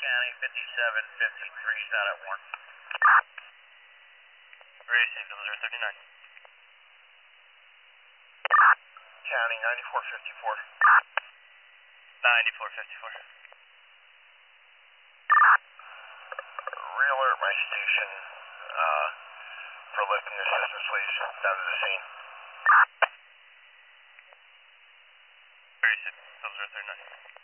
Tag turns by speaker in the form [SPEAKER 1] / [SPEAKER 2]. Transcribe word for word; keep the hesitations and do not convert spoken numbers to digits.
[SPEAKER 1] County, fifty-seven fifty-three is out at Warren.
[SPEAKER 2] Racing, double zero thirty-nine.
[SPEAKER 1] County, ninety-four fifty-four.
[SPEAKER 2] ninety-four fifty-four.
[SPEAKER 1] Realert my station uh, for lifting assistance, please, down to the scene.
[SPEAKER 2] Racing, double zero thirty-nine.